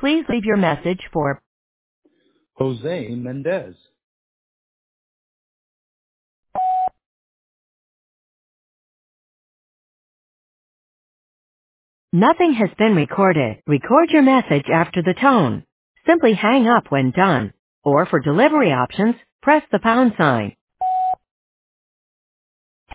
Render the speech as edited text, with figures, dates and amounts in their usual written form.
Please leave your message for Jose Mendez. Nothing has been recorded. Record your message after the tone. Simply hang up when done. Or for delivery options, press the pound sign.